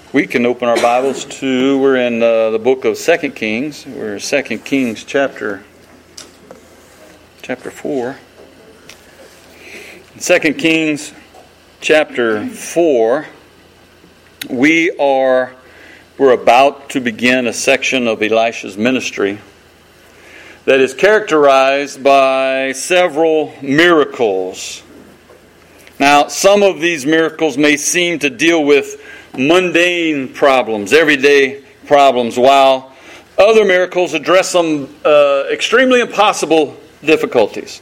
We can open our Bibles to, we're in the book of 2 Kings. We're in 2 Kings chapter 4. In 2 Kings chapter 4, we're about to begin a section of Elisha's ministry that is characterized by several miracles. Now, some of these miracles may seem to deal with mundane problems, everyday problems, while other miracles address some extremely impossible difficulties.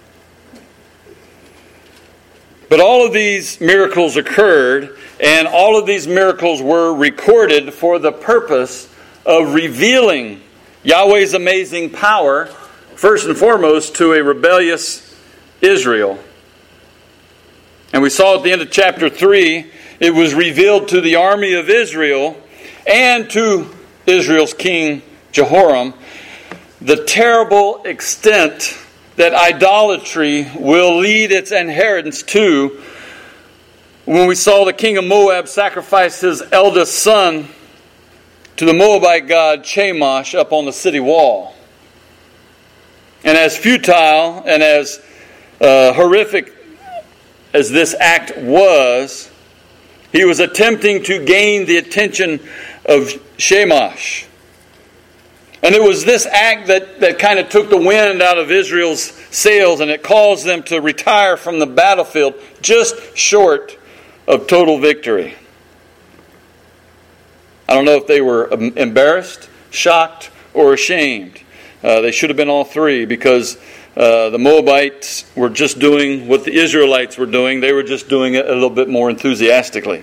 But all of these miracles occurred, and all of these miracles were recorded for the purpose of revealing Yahweh's amazing power, first and foremost, to a rebellious Israel. And we saw at the end of chapter 3, it was revealed to the army of Israel and to Israel's king Jehoram the terrible extent that idolatry will lead its inheritance to. When we saw the king of Moab sacrifice his eldest son to the Moabite god Chemosh up on the city wall. And as futile and as horrific as this act was, he was attempting to gain the attention of Chemosh. And it was this act that kind of took the wind out of Israel's sails, and it caused them to retire from the battlefield just short of total victory. I don't know if they were embarrassed, shocked, or ashamed. They should have been all three, because the Moabites were just doing what the Israelites were doing. They were just doing it a little bit more enthusiastically.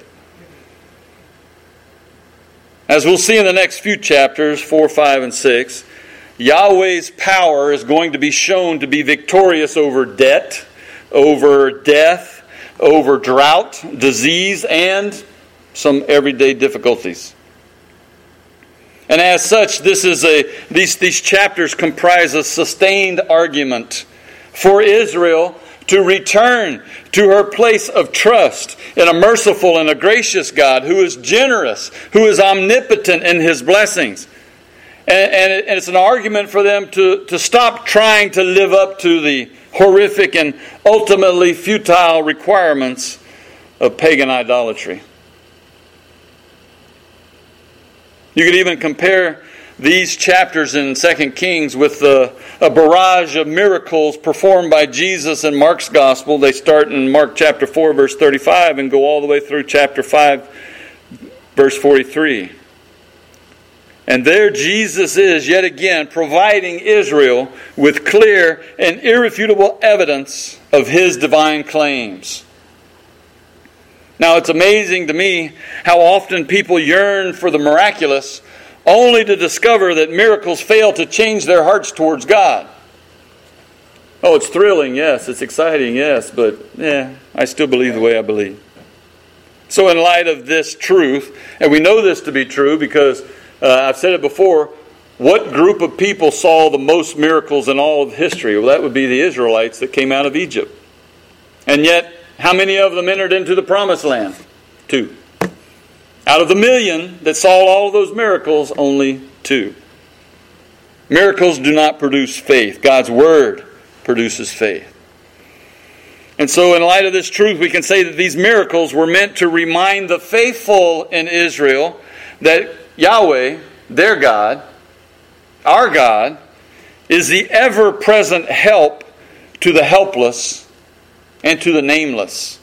As we'll see in the next few chapters, 4, 5, and 6, Yahweh's power is going to be shown to be victorious over debt, over death, over drought, disease, and some everyday difficulties. And as such, these chapters comprise a sustained argument for Israel to return to her place of trust in a merciful and a gracious God who is generous, who is omnipotent in His blessings. And it's an argument for them to stop trying to live up to the horrific and ultimately futile requirements of pagan idolatry. You could even compare these chapters in 2 Kings with a barrage of miracles performed by Jesus in Mark's Gospel. They start in Mark chapter 4, verse 35, and go all the way through chapter 5, verse 43. And there Jesus is, yet again, providing Israel with clear and irrefutable evidence of His divine claims. Now, it's amazing to me how often people yearn for the miraculous, only to discover that miracles fail to change their hearts towards God. Oh, it's thrilling, yes. It's exciting, yes. But, I still believe the way I believe. So in light of this truth, and we know this to be true because I've said it before, what group of people saw the most miracles in all of history? Well, that would be the Israelites that came out of Egypt. And yet, how many of them entered into the promised land? 2. Out of the million that saw all of those miracles, only 2. Miracles do not produce faith. God's Word produces faith. And so in light of this truth, we can say that these miracles were meant to remind the faithful in Israel that Yahweh, their God, our God, is the ever-present help to the helpless and to the nameless.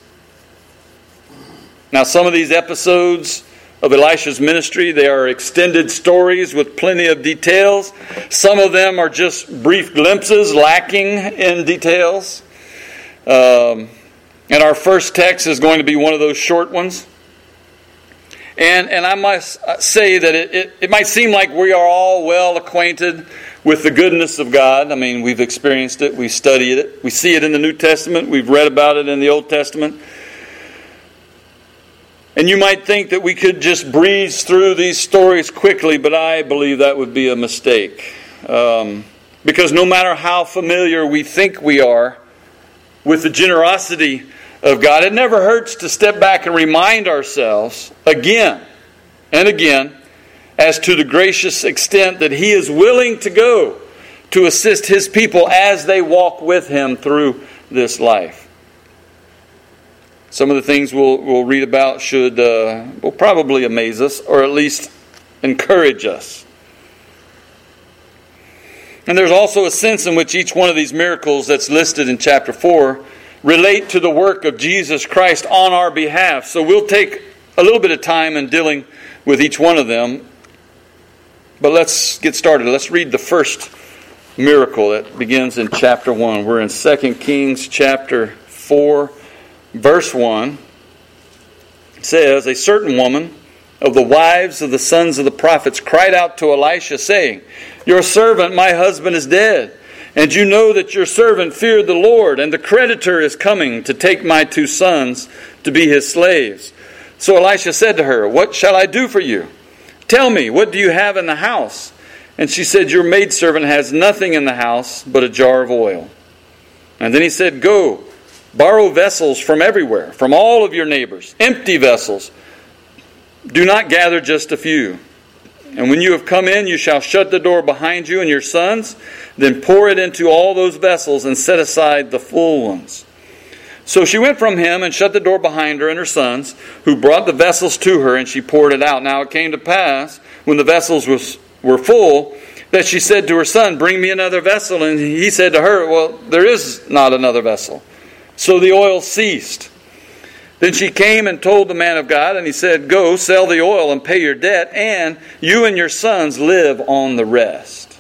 Now, some of these episodes of Elisha's ministry, they are extended stories with plenty of details. Some of them are just brief glimpses, lacking in details. And our first text is going to be one of those short ones. And I must say that it might seem like we are all well acquainted with the goodness of God. I mean, we've experienced it, we've studied it, we see it in the New Testament, we've read about it in the Old Testament. And you might think that we could just breeze through these stories quickly, but I believe that would be a mistake. Because no matter how familiar we think we are with the generosity of God, it never hurts to step back and remind ourselves again and again as to the gracious extent that He is willing to go to assist His people as they walk with Him through this life. Some of the things we'll read about will probably amaze us, or at least encourage us. And there's also a sense in which each one of these miracles that's listed in chapter 4 relate to the work of Jesus Christ on our behalf. So we'll take a little bit of time in dealing with each one of them. But let's get started. Let's read the first miracle that begins in chapter 1. We're in 2 Kings chapter 4, verse 1. It says, "A certain woman of the wives of the sons of the prophets cried out to Elisha, saying, 'Your servant, my husband, is dead. And you know that your servant feared the Lord, and the creditor is coming to take my 2 sons to be his slaves.' So Elisha said to her, 'What shall I do for you? Tell me, what do you have in the house?' And she said, 'Your maidservant has nothing in the house but a jar of oil.' And then he said, 'Go, borrow vessels from everywhere, from all of your neighbors, empty vessels. Do not gather just a few. And when you have come in, you shall shut the door behind you and your sons, then pour it into all those vessels and set aside the full ones.' So she went from him and shut the door behind her and her sons, who brought the vessels to her, and she poured it out. Now it came to pass, when the vessels were full, that she said to her son, 'Bring me another vessel.' And he said to her, 'Well, there is not another vessel.' So the oil ceased. Then she came and told the man of God, and he said, 'Go, sell the oil and pay your debt, and you and your sons live on the rest.'"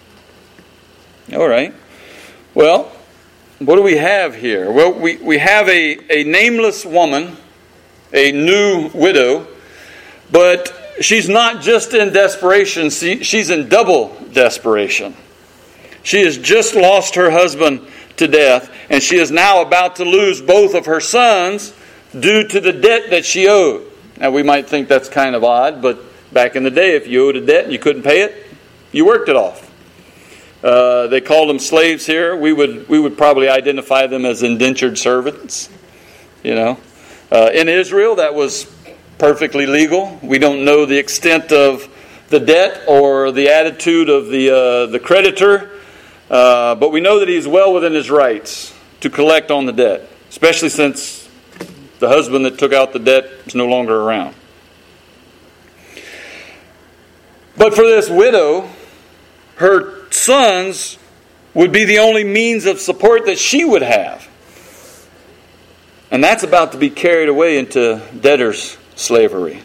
All right. Well, what do we have here? Well, we have a nameless woman, a new widow, but she's not just in desperation, she's in double desperation. She has just lost her husband to death, and she is now about to lose both of her sons due to the debt that she owed. Now we might think that's kind of odd, but back in the day, if you owed a debt and you couldn't pay it, you worked it off. They called them slaves here. We would probably identify them as indentured servants. In Israel, that was perfectly legal. We don't know the extent of the debt or the attitude of the creditor, but we know that he's well within his rights to collect on the debt, especially since the husband that took out the debt is no longer around. But for this widow, her sons would be the only means of support that she would have. And that's about to be carried away into debtor's slavery.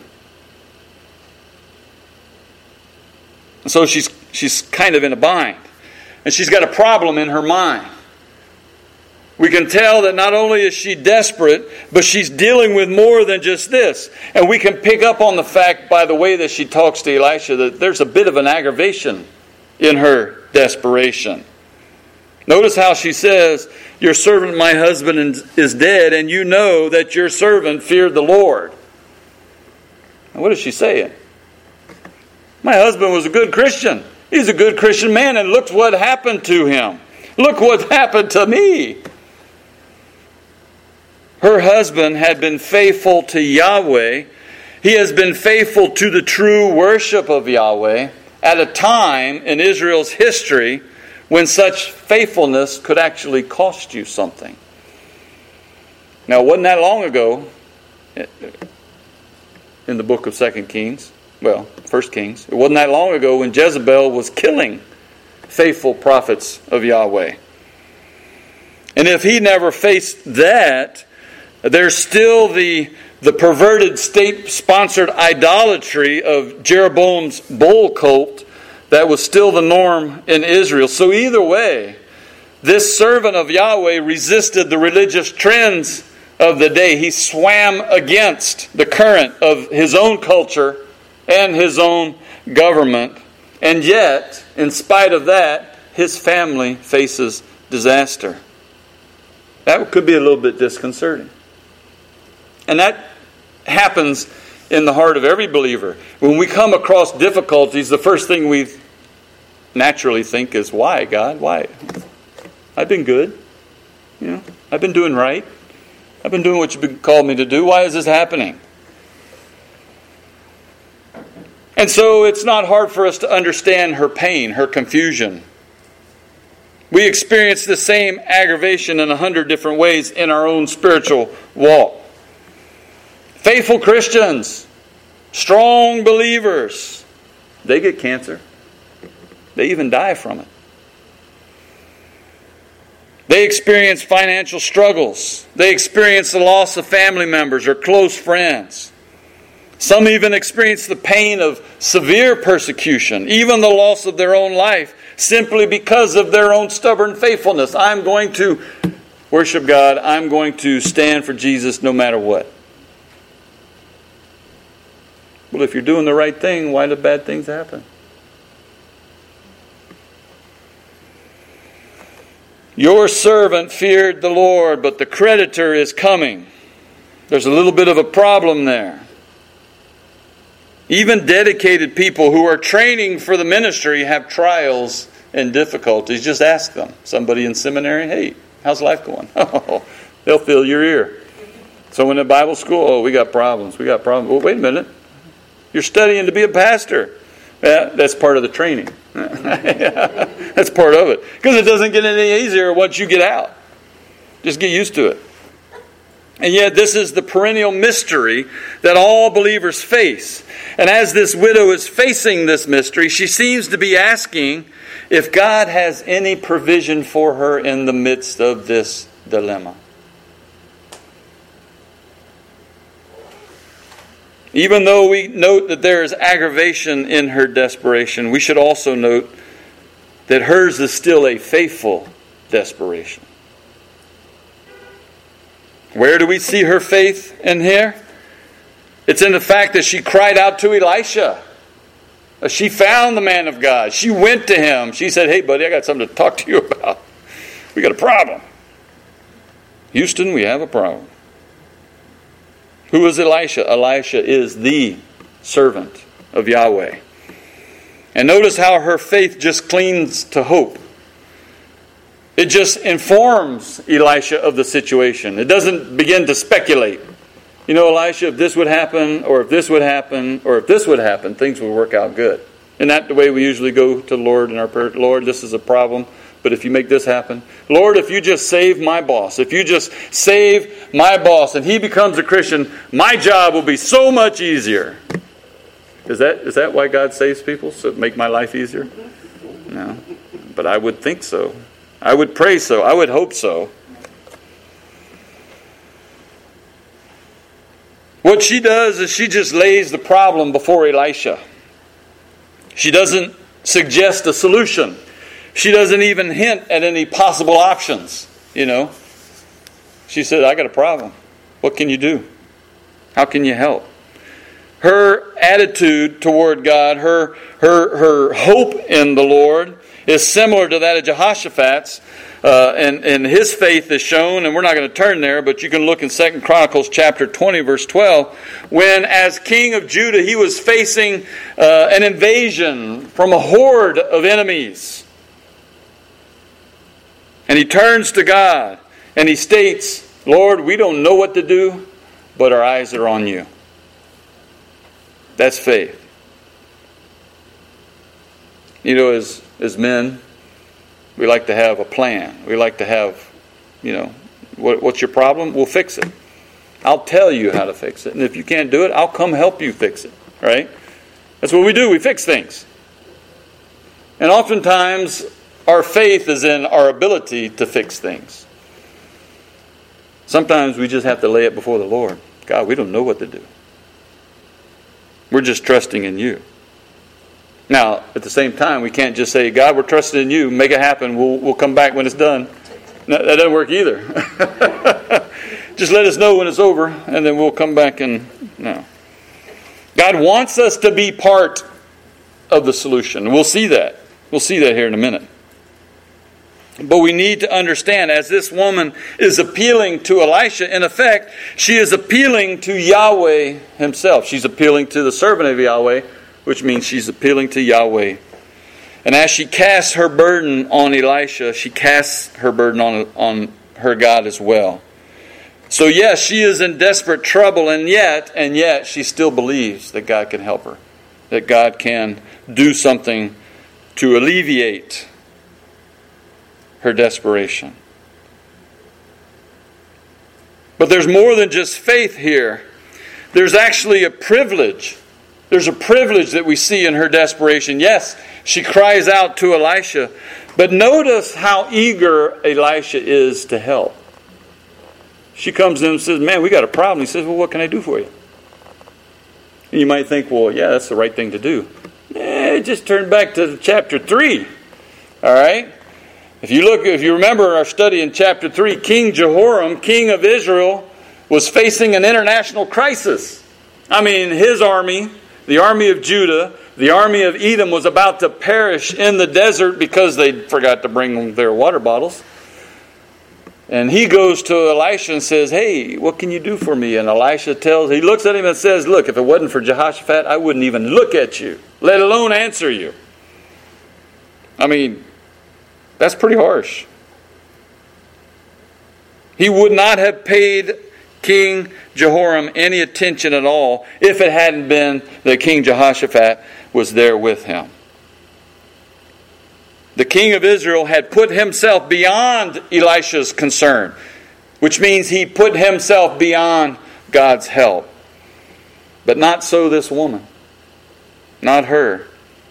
And so she's kind of in a bind. And she's got a problem in her mind. We can tell that not only is she desperate, but she's dealing with more than just this. And we can pick up on the fact by the way that she talks to Elisha that there's a bit of an aggravation in her desperation. Notice how she says, "Your servant, my husband, is dead, and you know that your servant feared the Lord." Now, what is she saying? My husband was a good Christian. He's a good Christian man, and look what happened to him. Look what happened to me. Her husband had been faithful to Yahweh. He has been faithful to the true worship of Yahweh at a time in Israel's history when such faithfulness could actually cost you something. Now, it wasn't that long ago in the book of 2 Kings, 1 Kings, it wasn't that long ago when Jezebel was killing faithful prophets of Yahweh. And if he never faced that, there's still the perverted state-sponsored idolatry of Jeroboam's bull cult that was still the norm in Israel. So either way, this servant of Yahweh resisted the religious trends of the day. He swam against the current of his own culture and his own government. And yet, in spite of that, his family faces disaster. That could be a little bit disconcerting. And that happens in the heart of every believer. When we come across difficulties, the first thing we naturally think is, why, God? Why? I've been good. I've been doing right. I've been doing what you've called me to do. Why is this happening? And so it's not hard for us to understand her pain, her confusion. We experience the same aggravation in 100 different ways in our own spiritual walk. Faithful Christians, strong believers, they get cancer. They even die from it. They experience financial struggles. They experience the loss of family members or close friends. Some even experience the pain of severe persecution, even the loss of their own life, simply because of their own stubborn faithfulness. I'm going to worship God. I'm going to stand for Jesus no matter what. Well, if you're doing the right thing, why do bad things happen? Your servant feared the Lord, but the creditor is coming. There's a little bit of a problem there. Even dedicated people who are training for the ministry have trials and difficulties. Just ask them. Somebody in seminary, hey, how's life going? Oh, they'll fill your ear. Someone in Bible school, oh, we got problems. Well, wait a minute. You're studying to be a pastor. Yeah, that's part of the training. That's part of it. Because it doesn't get any easier once you get out. Just get used to it. And yet this is the perennial mystery that all believers face. And as this widow is facing this mystery, she seems to be asking if God has any provision for her in the midst of this dilemma. Even though we note that there is aggravation in her desperation, we should also note that hers is still a faithful desperation. Where do we see her faith in here? It's in the fact that she cried out to Elisha. She found the man of God. She went to him. She said, hey, buddy, I got something to talk to you about. We got a problem. Houston, we have a problem. Who is Elisha? Elisha is the servant of Yahweh. And notice how her faith just clings to hope. It just informs Elisha of the situation. It doesn't begin to speculate. You know, Elisha, if this would happen, or if this would happen, or if this would happen, things would work out good. Isn't that the way we usually go to the Lord in our prayer? Lord, this is a problem, but if you make this happen. Lord, if you just save my boss. If you just save my boss and he becomes a Christian, my job will be so much easier. Is that why God saves people? So make my life easier? No. But I would think so. I would pray so. I would hope so. What she does is she just lays the problem before Elisha. She doesn't suggest a solution. She doesn't even hint at any possible options, you know. She said, I got a problem. What can you do? How can you help? Her attitude toward God, her hope in the Lord is similar to that of Jehoshaphat's. And his faith is shown, and we're not going to turn there, but you can look in 2 Chronicles chapter 20, verse 12, when as king of Judah, he was facing an invasion from a horde of enemies. And he turns to God, and he states, Lord, we don't know what to do, but our eyes are on you. That's faith. You know, as men, we like to have a plan. We like to have, you know, what's your problem? We'll fix it. I'll tell you how to fix it. And if you can't do it, I'll come help you fix it. Right? That's what we do. We fix things. And oftentimes, our faith is in our ability to fix things. Sometimes we just have to lay it before the Lord. God, we don't know what to do. We're just trusting in you. Now, at the same time, we can't just say, God, we're trusting in you. Make it happen. We'll come back when it's done. No, that doesn't work either. Just let us know when it's over, and then we'll come back and... No. God wants us to be part of the solution. We'll see that. We'll see that here in a minute. But we need to understand, as this woman is appealing to Elisha, in effect, she is appealing to Yahweh himself. She's appealing to the servant of Yahweh, which means she's appealing to Yahweh. And as she casts her burden on Elisha, she casts her burden on her God as well. So yes, she is in desperate trouble, and yet she still believes that God can help her. that God can do something to alleviate her desperation. But there's more than just faith here. There's actually a privilege. There's a privilege that we see in her desperation. Yes, she cries out to Elisha, but notice how eager Elisha is to help. She comes in and says, man, we got a problem. He says, well, what can I do for you? And you might think, well, yeah, that's the right thing to do. Just turn back to chapter 3. All right? If you remember our study in chapter 3, King Jehoram, king of Israel, was facing an international crisis. I mean, his army, the army of Judah, the army of Edom was about to perish in the desert because they forgot to bring their water bottles. And he goes to Elisha and says, hey, what can you do for me? And Elisha he looks at him and says, look, if it wasn't for Jehoshaphat, I wouldn't even look at you, let alone answer you. I mean, that's pretty harsh. He would not have paid King Jehoram any attention at all if it hadn't been that King Jehoshaphat was there with him. The king of Israel had put himself beyond Elisha's concern, which means he put himself beyond God's help. But not so this woman. Not her.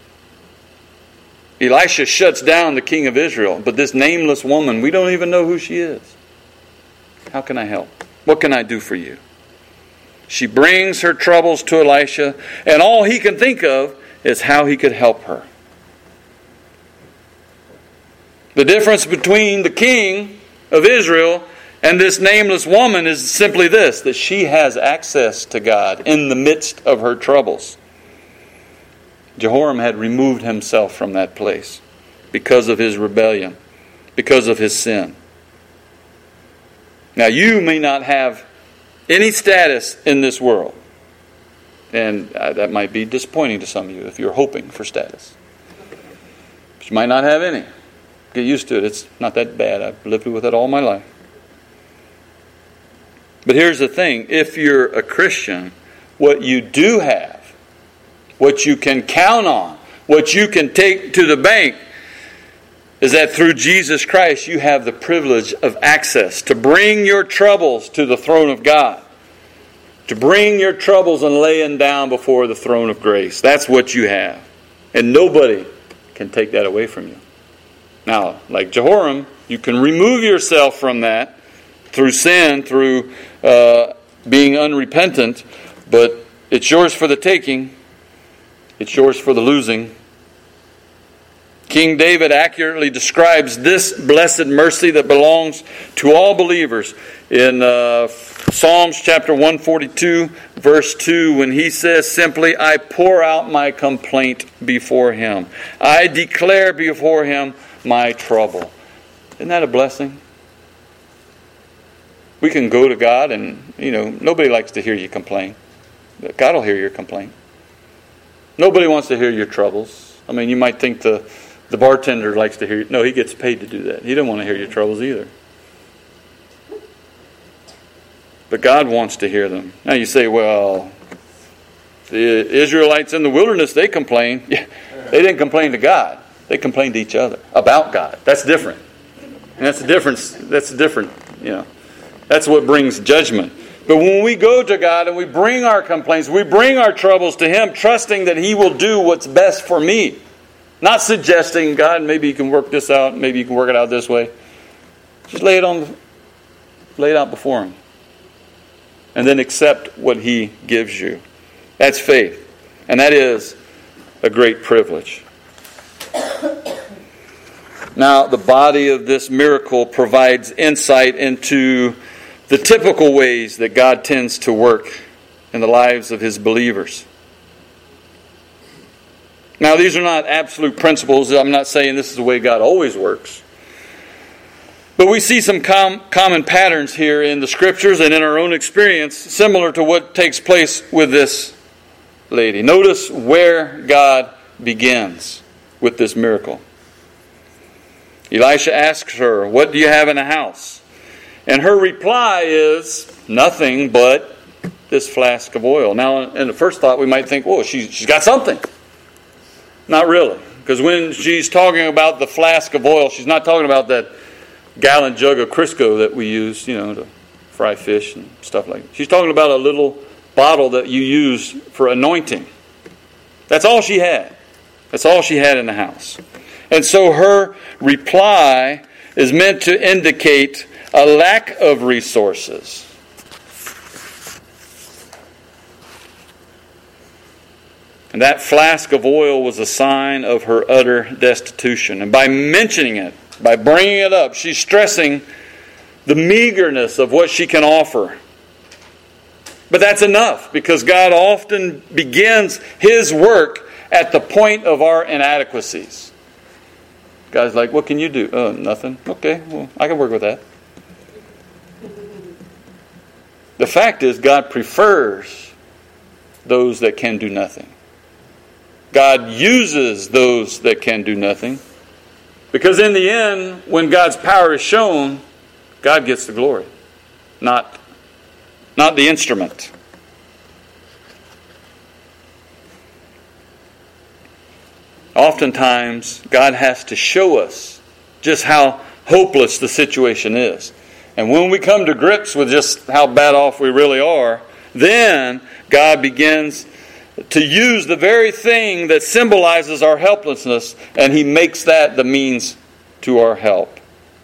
Elisha shuts down the king of Israel, but this nameless woman, we don't even know who she is. How can I help? What can I do for you? She brings her troubles to Elisha, and all he can think of is how he could help her. The difference between the king of Israel and this nameless woman is simply this, that she has access to God in the midst of her troubles. Jehoram had removed himself from that place because of his rebellion, because of his sin. Now, you may not have any status in this world, and that might be disappointing to some of you if you're hoping for status. But you might not have any. Get used to it. It's not that bad. I've lived with it all my life. But here's the thing. If you're a Christian, what you do have, what you can count on, what you can take to the bank, is that through Jesus Christ you have the privilege of access to bring your troubles to the throne of God. To bring your troubles and lay them down before the throne of grace. That's what you have. And nobody can take that away from you. Now, like Jehoram, you can remove yourself from that through sin, through being unrepentant, but it's yours for the taking. It's yours for the losing. King David accurately describes this blessed mercy that belongs to all believers in Psalms chapter 142, verse 2, when he says simply, I pour out my complaint before him. I declare before him my trouble. Isn't that a blessing? We can go to God and, nobody likes to hear you complain. God will hear your complaint. Nobody wants to hear your troubles. I mean, you might think the bartender likes to hear you. No, he gets paid to do that. He doesn't want to hear your troubles either. But God wants to hear them. Now you say, well, the Israelites in the wilderness, they complained. Yeah, they didn't complain to God. They complained to each other about God. That's different. And that's the difference. That's different, That's what brings judgment. But when we go to God and we bring our complaints, we bring our troubles to Him, trusting that He will do what's best for me. Not suggesting, God, maybe you can work this out, maybe you can work it out this way. Just lay it out before Him. And then accept what He gives you. That's faith. And that is a great privilege. Now, the body of this miracle provides insight into the typical ways that God tends to work in the lives of His believers. Now, these are not absolute principles. I'm not saying this is the way God always works. But we see some common patterns here in the Scriptures and in our own experience, similar to what takes place with this lady. Notice where God begins with this miracle. Elisha asks her, what do you have in the house? And her reply is, nothing but this flask of oil. Now, in the first thought, we might think, whoa, she's got something. Not really. Because when she's talking about the flask of oil, she's not talking about that gallon jug of Crisco that we use, to fry fish and stuff like that. She's talking about a little bottle that you use for anointing. That's all she had. That's all she had in the house. And so her reply is meant to indicate a lack of resources. And that flask of oil was a sign of her utter destitution. And by mentioning it, by bringing it up, she's stressing the meagerness of what she can offer. But that's enough, because God often begins His work at the point of our inadequacies. God's like, what can you do? Oh, nothing. Okay, well, I can work with that. The fact is, God prefers those that can do nothing. God uses those that can do nothing. Because in the end, when God's power is shown, God gets the glory, not the instrument. Oftentimes, God has to show us just how hopeless the situation is. And when we come to grips with just how bad off we really are, then God begins to use the very thing that symbolizes our helplessness, and He makes that the means to our help.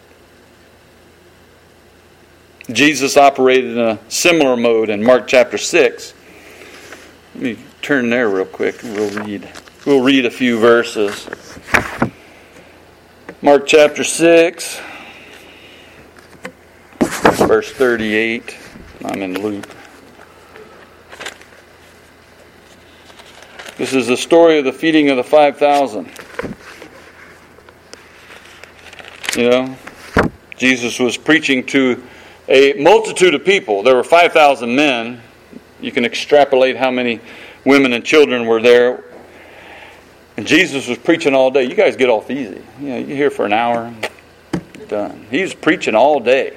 Jesus operated in a similar mode in Mark chapter 6. Let me turn there real quick and we'll read a few verses. Mark chapter 6, verse 38. I'm in Luke. This is the story of the feeding of the 5,000. Jesus was preaching to a multitude of people. There were 5,000 men. You can extrapolate how many women and children were there. And Jesus was preaching all day. You guys get off easy. You're here for an hour. You're done. He was preaching all day.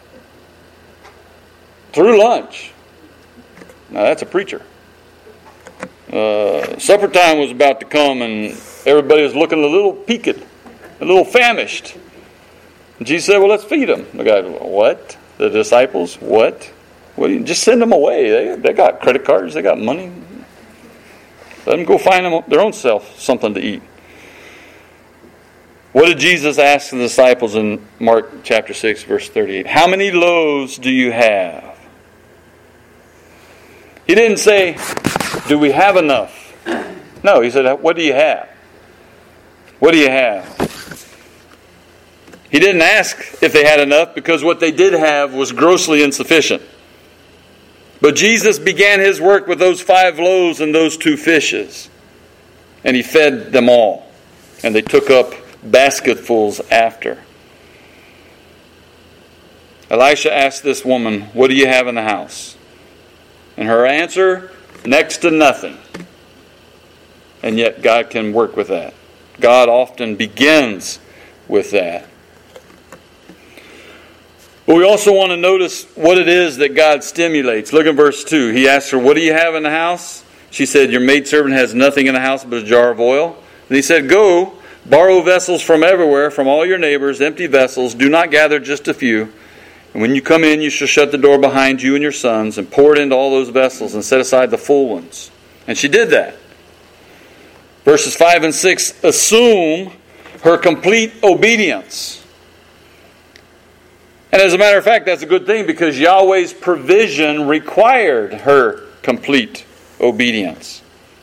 Through lunch. Now that's a preacher. Supper time was about to come, and everybody was looking a little peaked, a little famished. And Jesus said, well, let's feed them. The guy, what? The disciples? What? Well, just send them away. They got credit cards. They got money. Let them go find them their own self something to eat. What did Jesus ask the disciples in Mark chapter 6, verse 38? How many loaves do you have? He didn't say, do we have enough? No, he said, what do you have? What do you have? He didn't ask if they had enough, because what they did have was grossly insufficient. But Jesus began His work with those 5 loaves and those 2 fishes. And He fed them all. And they took up basketfuls after. Elisha asked this woman, what do you have in the house? And her answer, next to nothing. And yet God can work with that. God often begins with that. But we also want to notice what it is that God stimulates. Look at verse 2. He asked her, what do you have in the house? She said, your maidservant has nothing in the house but a jar of oil. And he said, go, borrow vessels from everywhere, from all your neighbors, empty vessels. Do not gather just a few. And when you come in, you shall shut the door behind you and your sons, and pour it into all those vessels, and set aside the full ones. And she did that. Verses 5 and 6 assume her complete obedience. And as a matter of fact, that's a good thing, because Yahweh's provision required her complete obedience.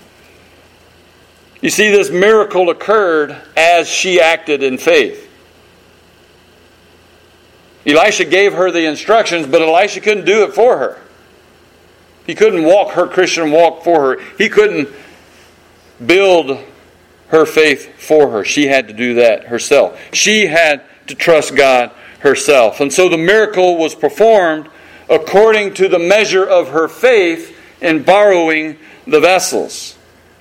You see, this miracle occurred as she acted in faith. Elisha gave her the instructions, but Elisha couldn't do it for her. He couldn't walk her Christian walk for her. He couldn't build her faith for her. She had to do that herself. She had to trust God herself. And so the miracle was performed according to the measure of her faith in borrowing the vessels.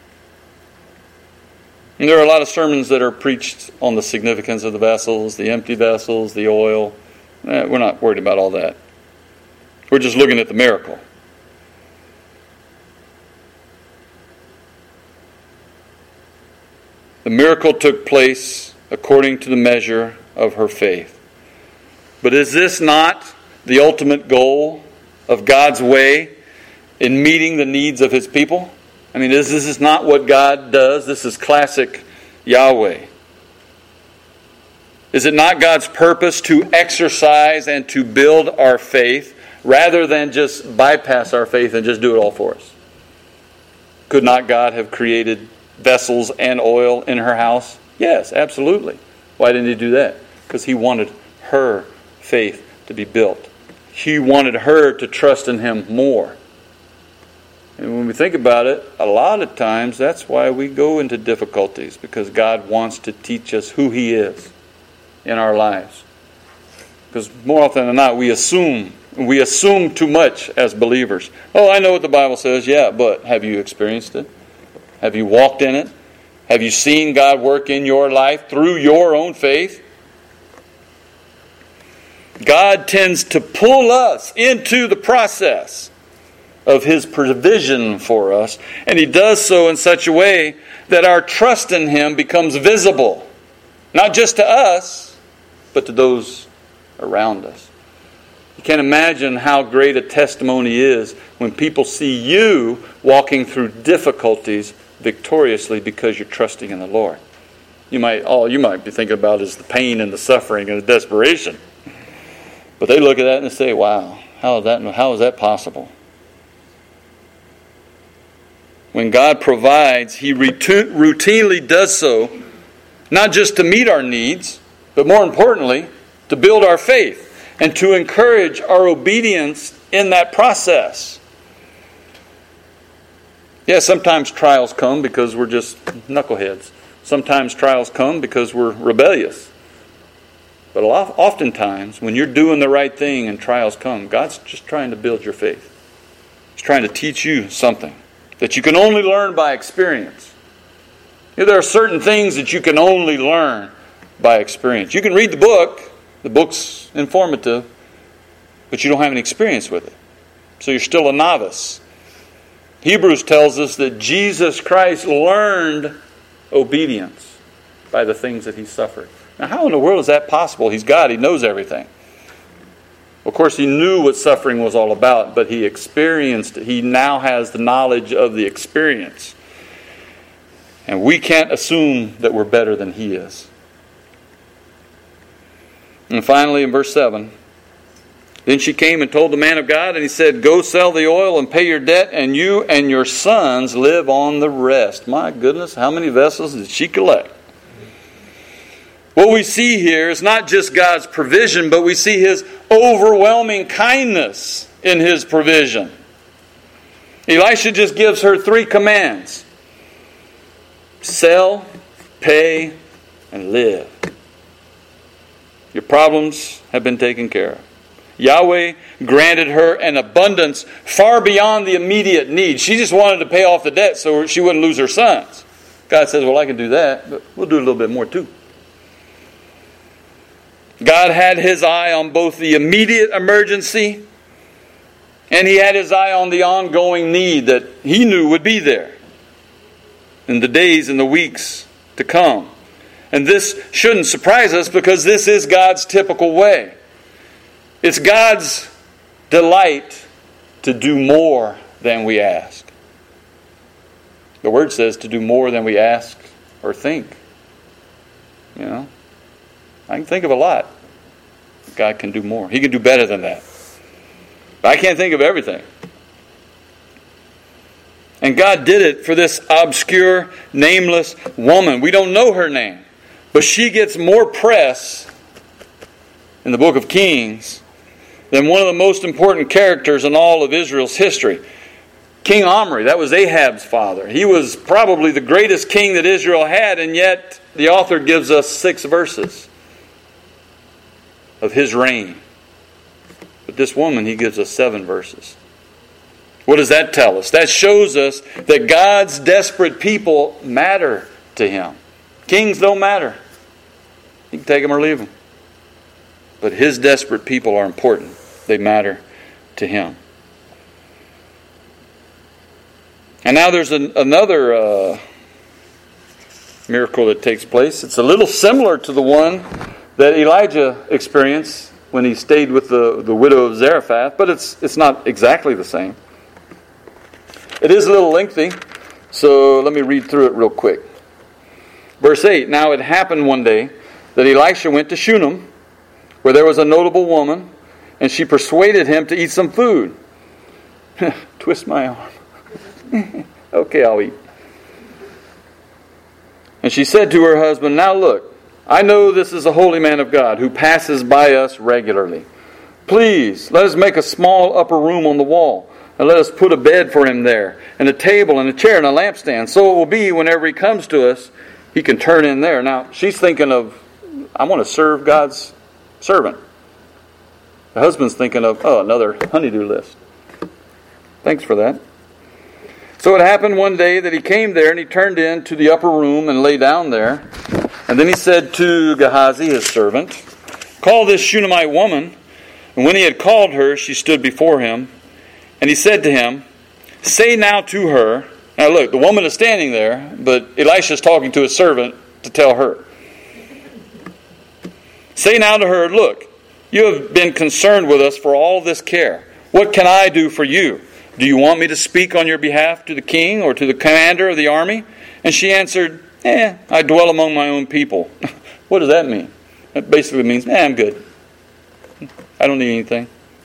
And there are a lot of sermons that are preached on the significance of the vessels, the empty vessels, the oil. We're not worried about all that. We're just looking at the miracle. The miracle took place according to the measure of her faith. But is this not the ultimate goal of God's way in meeting the needs of His people? I mean, this is not what God does. This is classic Yahweh. Is it not God's purpose to exercise and to build our faith rather than just bypass our faith and just do it all for us? Could not God have created vessels and oil in her house? Yes, absolutely. Why didn't He do that? Because He wanted her faith to be built. He wanted her to trust in Him more. And when we think about it, a lot of times that's why we go into difficulties, because God wants to teach us who He is in our lives. Because more often than not, we assume too much as believers. Oh, I know what the Bible says. Yeah, but have you experienced it? Have you walked in it? Have you seen God work in your life through your own faith? God tends to pull us into the process of His provision for us. And He does so in such a way that our trust in Him becomes visible. Not just to us, but to those around us. You can't imagine how great a testimony is when people see you walking through difficulties victoriously because you're trusting in the Lord. All you might be thinking about is the pain and the suffering and the desperation. But they look at that and they say, wow, how is that possible? When God provides, He routinely does so, not just to meet our needs, but more importantly, to build our faith and to encourage our obedience in that process. Yeah, sometimes trials come because we're just knuckleheads. Sometimes trials come because we're rebellious. But oftentimes, when you're doing the right thing and trials come, God's just trying to build your faith. He's trying to teach you something that you can only learn by experience. There are certain things that you can only learn by experience. You can read the book's informative, but you don't have any experience with it. So you're still a novice. Hebrews tells us that Jesus Christ learned obedience by the things that He suffered. Now, how in the world is that possible? He's God. He knows everything. Of course, He knew what suffering was all about, but He experienced it. He now has the knowledge of the experience. And we can't assume that we're better than He is. And finally, in verse 7, then she came and told the man of God, and he said, go sell the oil and pay your debt, and you and your sons live on the rest. My goodness, how many vessels did she collect? What we see here is not just God's provision, but we see His overwhelming kindness in His provision. Elisha just gives her 3 commands. Sell, pay, and live. Your problems have been taken care of. Yahweh granted her an abundance far beyond the immediate need. She just wanted to pay off the debt so she wouldn't lose her sons. God says, well, I can do that, but we'll do a little bit more too. God had His eye on both the immediate emergency and He had His eye on the ongoing need that He knew would be there in the days and the weeks to come. And this shouldn't surprise us because this is God's typical way. It's God's delight to do more than we ask. The Word says to do more than we ask or think. You know, I can think of a lot. God can do more. He can do better than that. But I can't think of everything. And God did it for this obscure, nameless woman. We don't know her name. But she gets more press in the book of Kings than one of the most important characters in all of Israel's history. King Omri, that was Ahab's father. He was probably the greatest king that Israel had, and yet the author gives us 6 verses of his reign. But this woman, he gives us 7 verses. What does that tell us? That shows us that God's desperate people matter to Him. Kings don't matter. You can take them or leave them. But His desperate people are important. They matter to Him. And now there's another miracle that takes place. It's a little similar to the one that Elijah experienced when he stayed with the widow of Zarephath, but it's not exactly the same. It is a little lengthy, so let me read through it real quick. Verse 8, Now it happened one day that Elisha went to Shunem, where there was a notable woman, and she persuaded him to eat some food. Twist my arm. Okay, I'll eat. And she said to her husband, Now look, I know this is a holy man of God who passes by us regularly. Please, let us make a small upper room on the wall, and let us put a bed for him there, and a table and a chair and a lampstand. So it will be whenever he comes to us, he can turn in there. Now, she's thinking of, I want to serve God's servant. The husband's thinking of, another honey-do list. Thanks for that. So it happened one day that he came there and he turned into the upper room and lay down there. And then he said to Gehazi, his servant, Call this Shunammite woman. And when he had called her, she stood before him. And he said to him, Say now to her. Now look, the woman is standing there, but Elisha is talking to his servant to tell her. Say now to her, Look, you have been concerned with us for all this care. What can I do for you? Do you want me to speak on your behalf to the king or to the commander of the army? And she answered, I dwell among my own people. What does that mean? That basically means, I'm good. I don't need anything.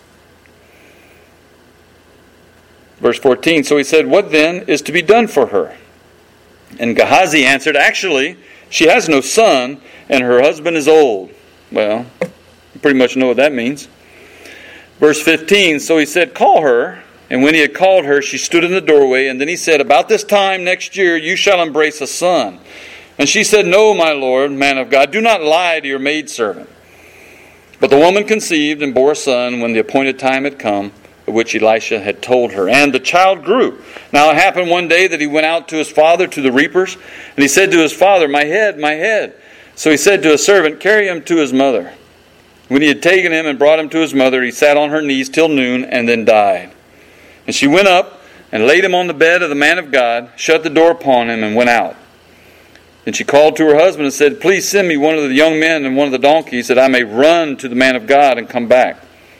Verse 14, So he said, What then is to be done for her? And Gehazi answered, Actually, she has no son, and her husband is old. Well, you pretty much know what that means. Verse 15, So he said, Call her. And when he had called her, she stood in the doorway. And then he said, About this time next year you shall embrace a son. And she said, No, my lord, man of God, do not lie to your maidservant. But the woman conceived and bore a son when the appointed time had come, of which Elisha had told her. And the child grew. Now it happened one day that he went out to his father, to the reapers. And he said to his father, My head, my head. So he said to his servant, Carry him to his mother. When he had taken him and brought him to his mother, he sat on her knees till noon and then died. And she went up and laid him on the bed of the man of God, shut the door upon him, and went out. Then she called to her husband and said, Please send me one of the young men and one of the donkeys, that I may run to the man of God and come back.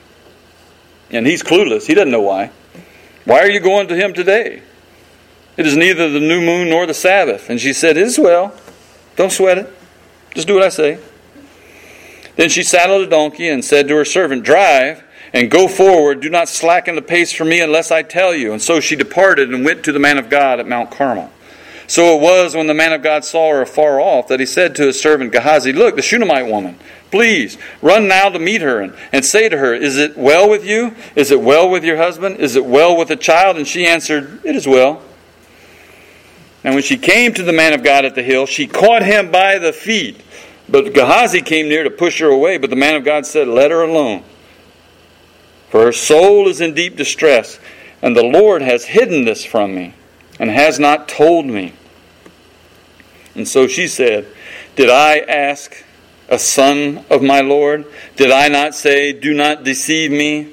And he's clueless. He doesn't know why. Why are you going to him today? It is neither the new moon nor the Sabbath. And she said, It is well. Don't sweat it. Just do what I say. Then she saddled a donkey and said to her servant, Drive and go forward. Do not slacken the pace for me unless I tell you. And so she departed and went to the man of God at Mount Carmel. So it was when the man of God saw her afar off that he said to his servant Gehazi, Look, the Shunammite woman, please run now to meet her and say to her, Is it well with you? Is it well with your husband? Is it well with the child? And she answered, It is well. And when she came to the man of God at the hill, she caught him by the feet. But Gehazi came near to push her away. But the man of God said, Let her alone. For her soul is in deep distress, and the Lord has hidden this from me, and has not told me. And so she said, Did I ask a son of my Lord? Did I not say, Do not deceive me?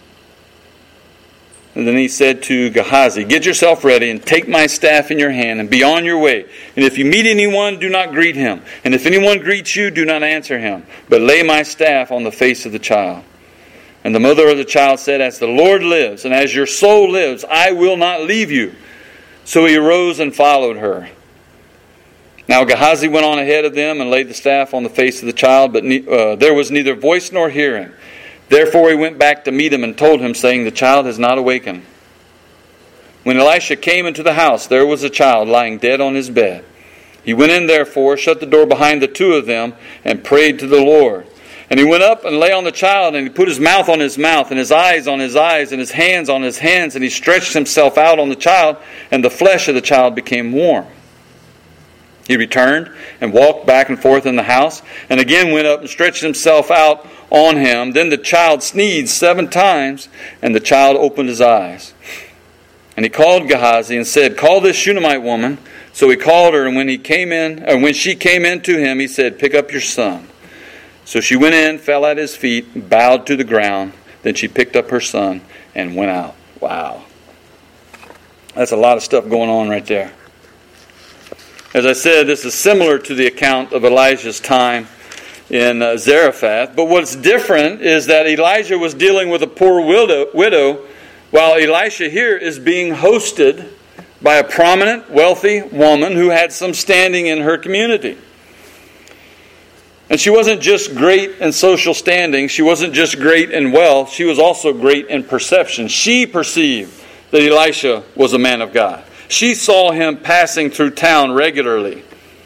And then he said to Gehazi, Get yourself ready and take my staff in your hand and be on your way. And if you meet anyone, do not greet him. And if anyone greets you, do not answer him, but lay my staff on the face of the child. And the mother of the child said, As the Lord lives, and as your soul lives, I will not leave you. So he arose and followed her. Now Gehazi went on ahead of them and laid the staff on the face of the child, but there was neither voice nor hearing. Therefore he went back to meet him and told him, saying, The child has not awakened. When Elisha came into the house, there was a child lying dead on his bed. He went in therefore, shut the door behind the two of them, and prayed to the Lord. And he went up and lay on the child, and he put his mouth on his mouth, and his eyes on his eyes, and his hands on his hands, and he stretched himself out on the child, and the flesh of the child became warm. He returned and walked back and forth in the house, and again went up and stretched himself out on him. Then the child sneezed 7 times, and the child opened his eyes. And he called Gehazi and said, Call this Shunammite woman. So he called her, and when she came in to him, he said, Pick up your son. So she went in, fell at his feet, bowed to the ground. Then she picked up her son and went out. Wow. That's a lot of stuff going on right there. As I said, this is similar to the account of Elijah's time in Zarephath. But what's different is that Elijah was dealing with a poor widow, while Elisha here is being hosted by a prominent, wealthy woman who had some standing in her community. And she wasn't just great in social standing. She wasn't just great in wealth. She was also great in perception. She perceived that Elisha was a man of God. She saw him passing through town regularly.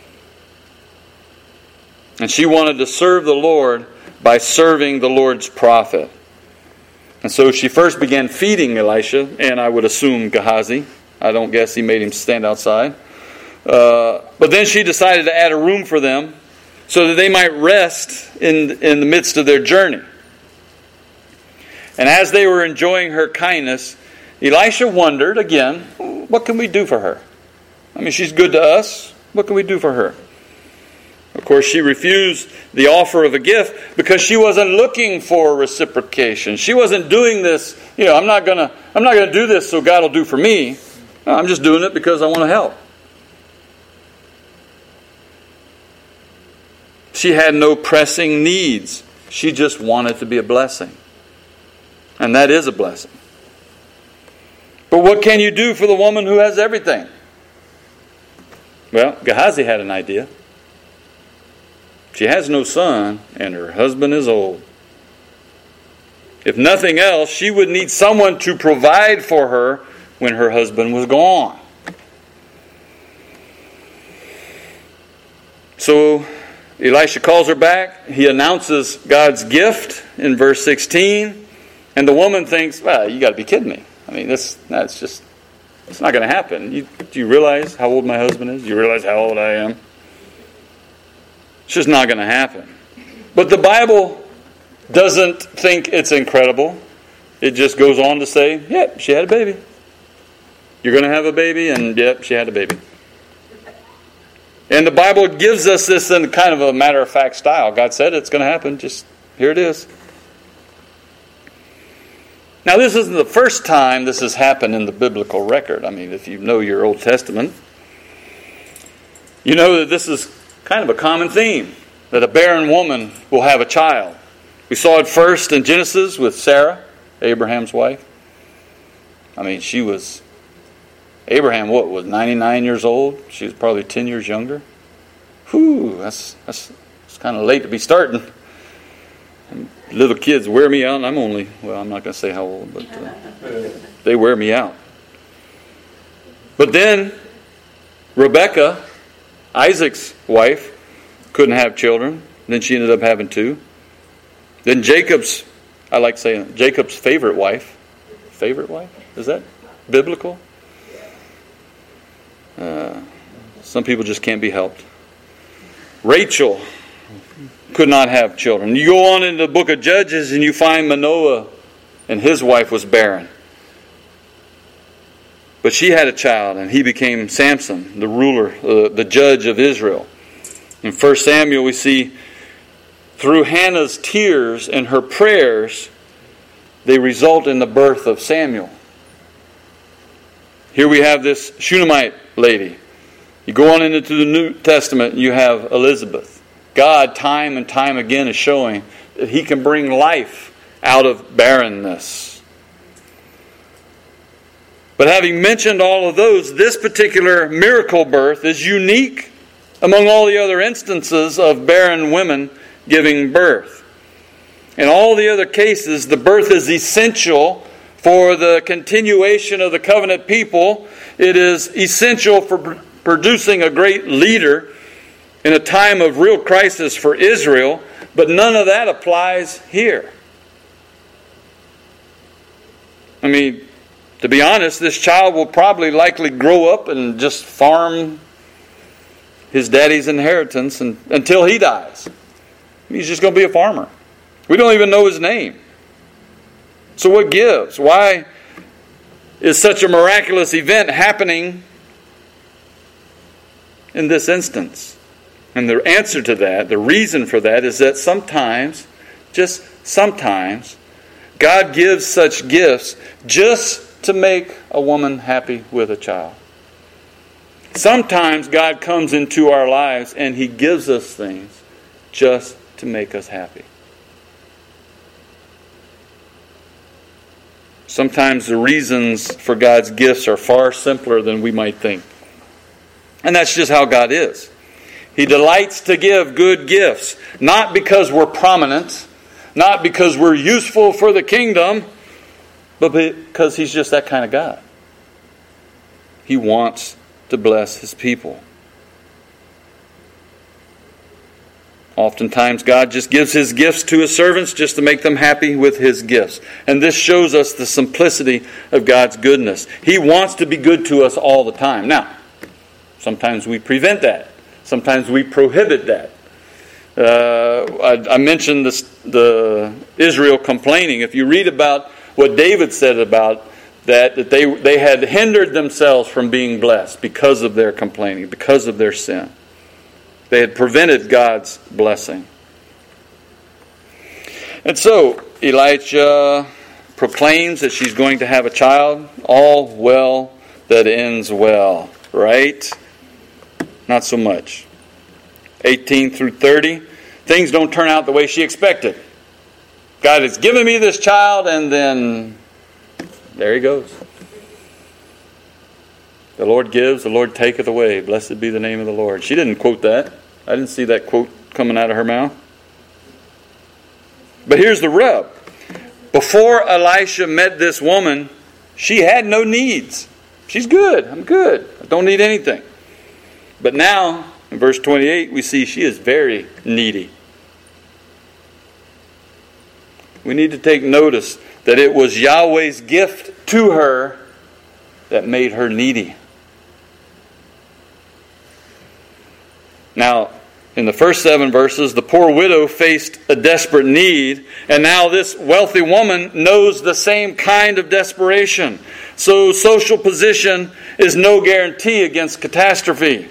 And she wanted to serve the Lord by serving the Lord's prophet. And so she first began feeding Elisha, and I would assume Gehazi. I don't guess he made him stand outside. But then she decided to add a room for them so that they might rest in the midst of their journey. And as they were enjoying her kindness, Elisha wondered again, what can we do for her? I mean, she's good to us. What can we do for her? Of course, she refused the offer of a gift because she wasn't looking for reciprocation. She wasn't doing this, I'm not gonna do this so God will do for me. No, I'm just doing it because I want to help. She had no pressing needs. She just wanted to be a blessing. And that is a blessing. But what can you do for the woman who has everything? Well, Gehazi had an idea. She has no son, and her husband is old. If nothing else, she would need someone to provide for her when her husband was gone. So Elisha calls her back. He announces God's gift in verse 16. And the woman thinks, well, you got to be kidding me. I mean, it's not going to happen. Do you realize how old my husband is? Do you realize how old I am? It's just not going to happen. But the Bible doesn't think it's incredible. It just goes on to say, yep, she had a baby. You're going to have a baby, and yep, she had a baby. And the Bible gives us this in kind of a matter-of-fact style. God said it's going to happen. Just here it is. Now, this isn't the first time this has happened in the biblical record. I mean, if you know your Old Testament, you know that this is kind of a common theme, that a barren woman will have a child. We saw it first in Genesis with Sarah, Abraham's wife. I mean, Abraham, was 99 years old? She was probably 10 years younger. Whew, that's kind of late to be starting. Little kids wear me out. I'm not going to say how old, but they wear me out. But then Rebekah, Isaac's wife, couldn't have children. Then she ended up having two. Then Jacob's favorite wife. Favorite wife? Is that biblical? Some people just can't be helped. Rachel could not have children. You go on in the book of Judges and you find Manoah and his wife was barren. But she had a child and he became Samson, the ruler, the judge of Israel. In 1 Samuel we see through Hannah's tears and her prayers, they result in the birth of Samuel. Here we have this Shunammite lady. You go on into the New Testament and you have Elizabeth. God, time and time again, is showing that He can bring life out of barrenness. But having mentioned all of those, this particular miracle birth is unique among all the other instances of barren women giving birth. In all the other cases, the birth is essential for the continuation of the covenant people. It is essential for producing a great leader in a time of real crisis for Israel, but none of that applies here. I mean, to be honest, this child will probably likely grow up and just farm his daddy's inheritance until he dies. He's just going to be a farmer. We don't even know his name. So what gives? Why is such a miraculous event happening in this instance? And the answer to that, the reason for that, is that sometimes, just sometimes, God gives such gifts just to make a woman happy with a child. Sometimes God comes into our lives and He gives us things just to make us happy. Sometimes the reasons for God's gifts are far simpler than we might think. And that's just how God is. He delights to give good gifts, not because we're prominent, not because we're useful for the kingdom, but because He's just that kind of God. He wants to bless His people. Oftentimes God just gives His gifts to His servants just to make them happy with His gifts. And this shows us the simplicity of God's goodness. He wants to be good to us all the time. Now, sometimes we prevent that. Sometimes we prohibit that. I mentioned the Israel complaining. If you read about what David said about that they had hindered themselves from being blessed because of their complaining, because of their sin. They had prevented God's blessing. And so Elijah proclaims that she's going to have a child. All well that ends well, right? Not so much. 18 through 30, things don't turn out the way she expected. God has given me this child, and then there he goes. The Lord gives, the Lord taketh away. Blessed be the name of the Lord. She didn't quote that. I didn't see that quote coming out of her mouth. But here's the rub. Before Elisha met this woman, she had no needs. She's good. I'm good. I don't need anything. But now, in verse 28, we see she is very needy. We need to take notice that it was Yahweh's gift to her that made her needy. Now, in the first 7 verses, the poor widow faced a desperate need, and now this wealthy woman knows the same kind of desperation. So social position is no guarantee against catastrophe.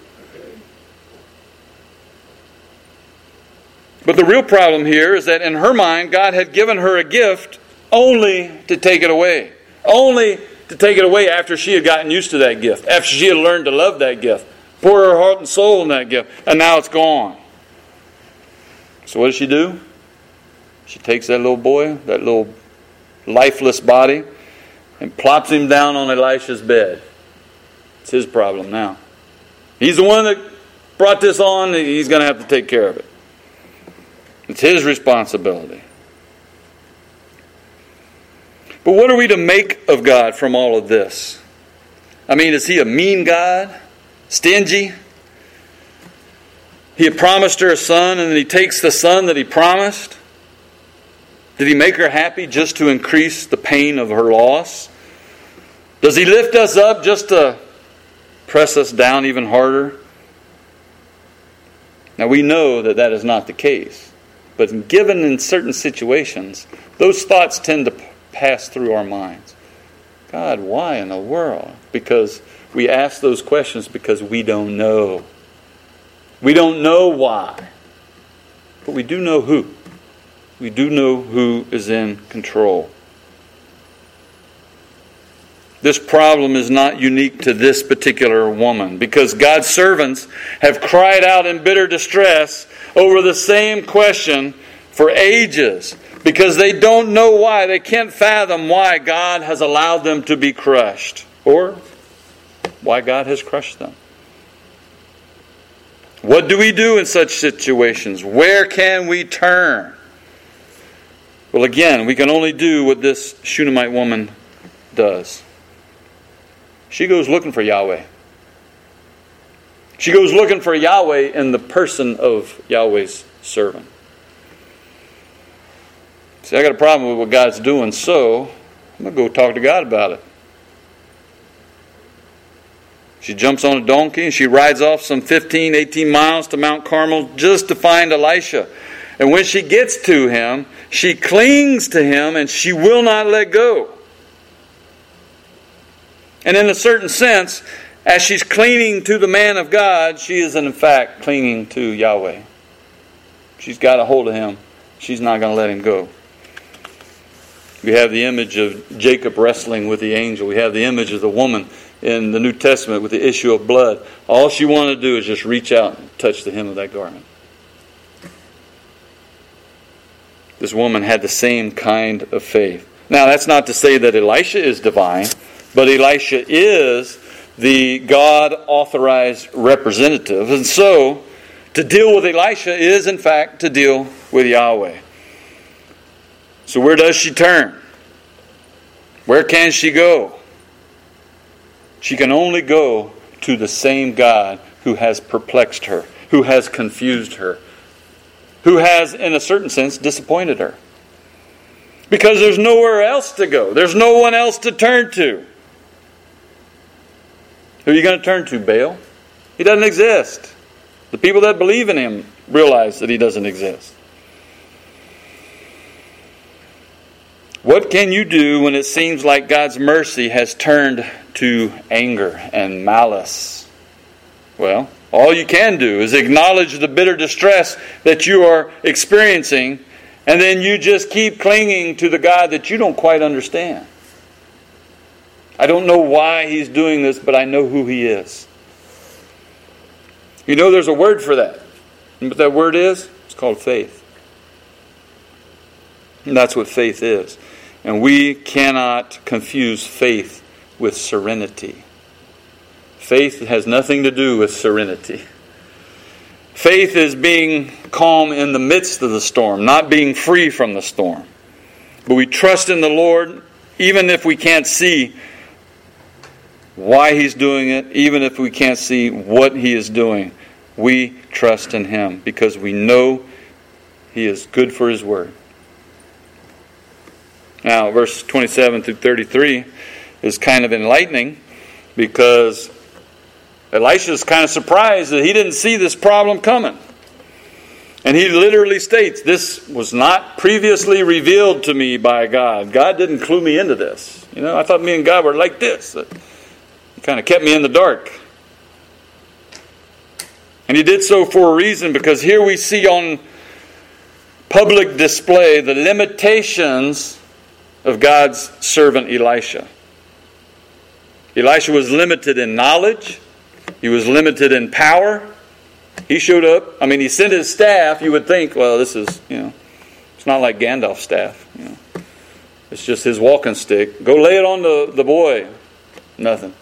But the real problem here is that in her mind, God had given her a gift only to take it away. Only to take it away after she had gotten used to that gift. After she had learned to love that gift. Pour her heart and soul in that gift. And now it's gone. So what does she do? She takes that little boy, that little lifeless body, and plops him down on Elisha's bed. It's his problem now. He's the one that brought this on. He's going to have to take care of it. It's his responsibility. But what are we to make of God from all of this? I mean, is He a mean God? Stingy? He had promised her a son, and then He takes the son that He promised? Did He make her happy just to increase the pain of her loss? Does He lift us up just to press us down even harder? Now we know that that is not the case. But given in certain situations, those thoughts tend to pass through our minds. God, why in the world? Because we ask those questions because we don't know. We don't know why. But we do know who. We do know who is in control. This problem is not unique to this particular woman, because God's servants have cried out in bitter distress over the same question for ages, because they don't know why. They can't fathom why God has allowed them to be crushed, or why God has crushed them. What do we do in such situations? Where can we turn? Well, again, we can only do what this Shunammite woman does. She goes looking for Yahweh. She goes looking for Yahweh in the person of Yahweh's servant. See, I got a problem with what God's doing, so I'm going to go talk to God about it. She jumps on a donkey and she rides off some 15, 18 miles to Mount Carmel just to find Elisha. And when she gets to him, she clings to him and she will not let go. And in a certain sense, as she's clinging to the man of God, she is in fact clinging to Yahweh. She's got a hold of him. She's not going to let him go. We have the image of Jacob wrestling with the angel. We have the image of the woman in the New Testament with the issue of blood. All she wanted to do is just reach out and touch the hem of that garment. This woman had the same kind of faith. Now, that's not to say that Elisha is divine, but Elisha is the God-authorized representative. And so, to deal with Elisha is, in fact, to deal with Yahweh. So where does she turn? Where can she go? She can only go to the same God who has perplexed her, who has confused her, who has, in a certain sense, disappointed her. Because there's nowhere else to go. There's no one else to turn to. Who are you going to turn to, Baal? He doesn't exist. The people that believe in him realize that he doesn't exist. What can you do when it seems like God's mercy has turned to anger and malice? Well, all you can do is acknowledge the bitter distress that you are experiencing, and then you just keep clinging to the God that you don't quite understand. I don't know why He's doing this, but I know who He is. You know there's a word for that. And what that word is? It's called faith. And that's what faith is. And we cannot confuse faith with serenity. Faith has nothing to do with serenity. Faith is being calm in the midst of the storm, not being free from the storm. But we trust in the Lord, even if we can't see why He's doing it, even if we can't see what He is doing. We trust in Him because we know He is good for His word. Now, verse 27 through 33 is kind of enlightening because Elisha is kind of surprised that he didn't see this problem coming. And he literally states, this was not previously revealed to me by God. God didn't clue me into this. You know, I thought me and God were like this. He kind of kept me in the dark. And He did so for a reason, because here we see on public display the limitations of God's servant Elisha. Elisha was limited in knowledge. He was limited in power. He showed up. I mean, he sent his staff. You would think, well, this is, it's not like Gandalf's staff. It's just his walking stick. Go lay it on the boy. Nothing.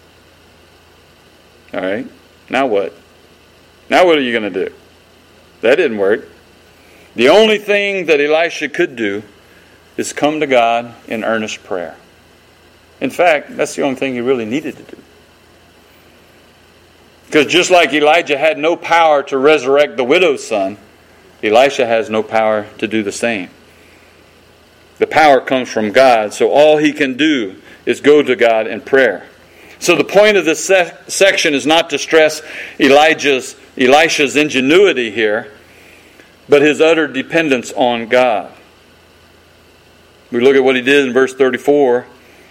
All right. Now what? Now what are you going to do? That didn't work. The only thing that Elisha could do is come to God in earnest prayer. In fact, that's the only thing he really needed to do. Because just like Elijah had no power to resurrect the widow's son, Elisha has no power to do the same. The power comes from God, so all he can do is go to God in prayer. So the point of this section is not to stress Elisha's ingenuity here, but his utter dependence on God. We look at what he did in verse 34.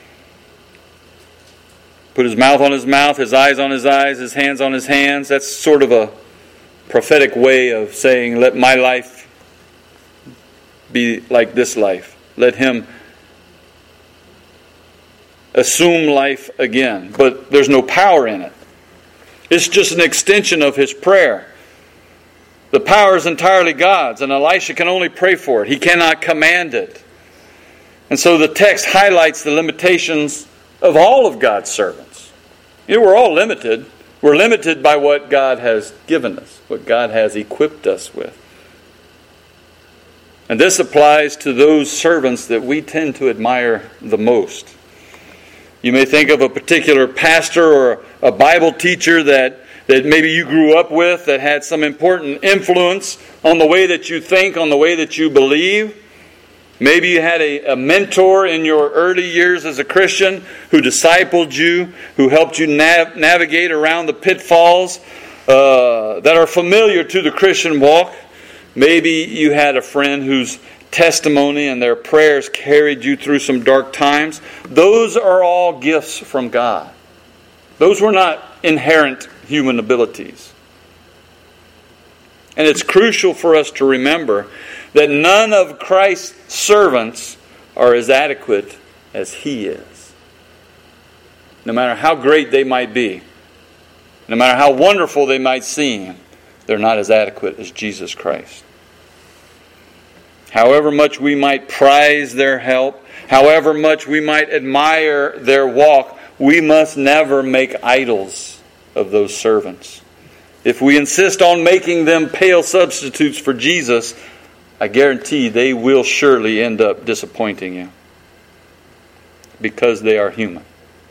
Put his mouth on his mouth, his eyes on his eyes, his hands on his hands. That's sort of a prophetic way of saying, let my life be like this life. Let him assume life again. But there's no power in it. It's just an extension of his prayer. The power is entirely God's, and Elisha can only pray for it. He cannot command it. And so the text highlights the limitations of all of God's servants. We're all limited. We're limited by what God has given us, what God has equipped us with. And this applies to those servants that we tend to admire the most. You may think of a particular pastor or a Bible teacher that maybe you grew up with that had some important influence on the way that you think, on the way that you believe. Maybe you had a mentor in your early years as a Christian who discipled you, who helped you navigate around the pitfalls that are familiar to the Christian walk. Maybe you had a friend whose testimony and their prayers carried you through some dark times. Those are all gifts from God. Those were not inherent human abilities. And it's crucial for us to remember that none of Christ's servants are as adequate as He is. no matter how great they might be, no matter how wonderful they might seem, they're not as adequate as Jesus Christ. However much we might prize their help, however much we might admire their walk, we must never make idols of those servants. If we insist on making them pale substitutes for Jesus, I guarantee they will surely end up disappointing you, because they are human.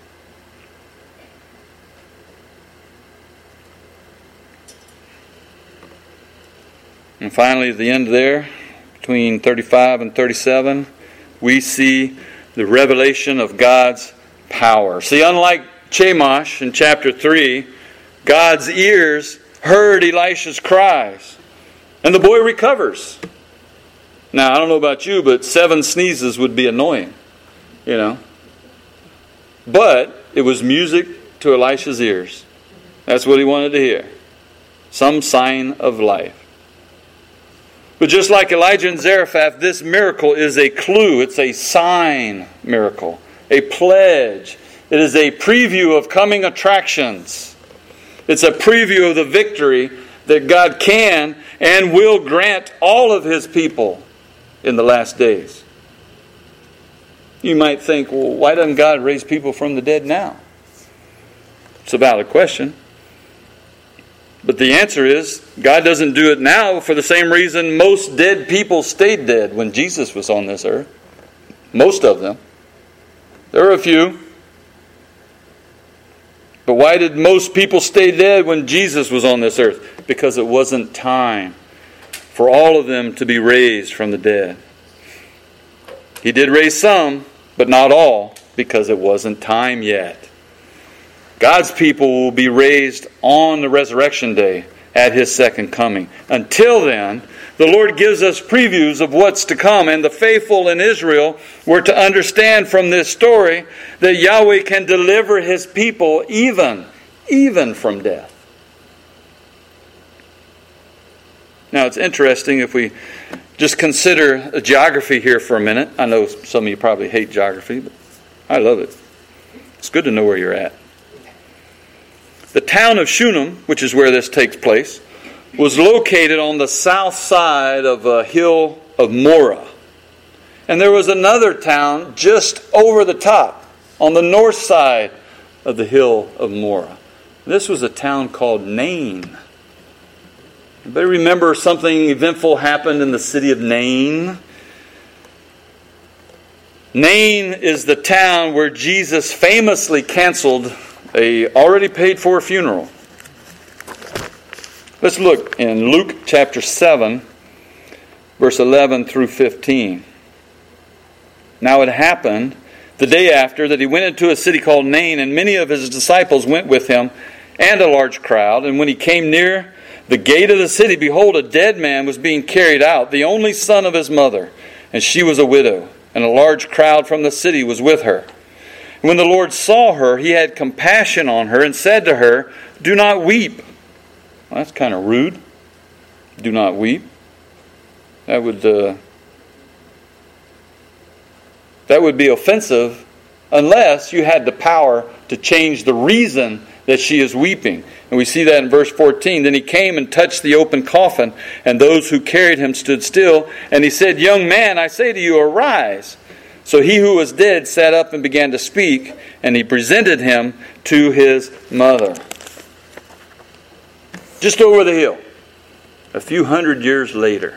And finally, at the end there, between 35 and 37, we see the revelation of God's power. See, unlike Chemosh in chapter 3, God's ears heard Elisha's cries, and the boy recovers. Now, I don't know about you, but 7 sneezes would be annoying, But it was music to Elisha's ears. That's what he wanted to hear. Some sign of life. But just like Elijah and Zarephath, this miracle is a clue. It's a sign miracle, a pledge. It is a preview of coming attractions. It's a preview of the victory that God can and will grant all of His people in the last days. You might think, well, why doesn't God raise people from the dead now? It's a valid question. But the answer is, God doesn't do it now for the same reason most dead people stayed dead when Jesus was on this earth. Most of them. There were a few. But why did most people stay dead when Jesus was on this earth? Because it wasn't time for all of them to be raised from the dead. He did raise some, but not all, because it wasn't time yet. God's people will be raised on the resurrection day at His second coming. Until then, the Lord gives us previews of what's to come, and the faithful in Israel were to understand from this story that Yahweh can deliver His people even from death. Now, it's interesting if we just consider geography here for a minute. I know some of you probably hate geography, but I love it. It's good to know where you're at. The town of Shunem, which is where this takes place, was located on the south side of a hill of Morah. And there was another town just over the top, on the north side of the hill of Morah. This was a town called Nain. Anybody remember something eventful happened in the city of Nain? Nain is the town where Jesus famously canceled a already paid for funeral. Let's look in Luke chapter 7, verse 11 through 15. Now it happened the day after that he went into a city called Nain, and many of his disciples went with him, and a large crowd. And when he came near the gate of the city, behold, a dead man was being carried out, the only son of his mother, and she was a widow, and a large crowd from the city was with her. When the Lord saw her, He had compassion on her and said to her, "Do not weep." Well, that's kind of rude. Do not weep. That would be offensive unless you had the power to change the reason that she is weeping. And we see that in verse 14. Then he came and touched the open coffin, and those who carried him stood still. And he said, "Young man, I say to you, arise." So he who was dead sat up and began to speak, and he presented him to his mother. Just over the hill, a few hundred years later.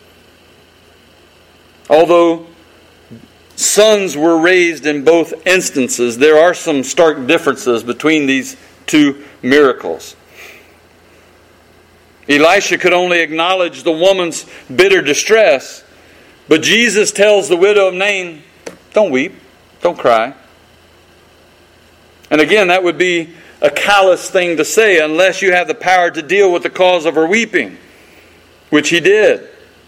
Although sons were raised in both instances, there are some stark differences between these two miracles. Elisha could only acknowledge the woman's bitter distress, but Jesus tells the widow of Nain, "Don't weep, don't cry." And again, that would be a callous thing to say unless you have the power to deal with the cause of her weeping, which he did.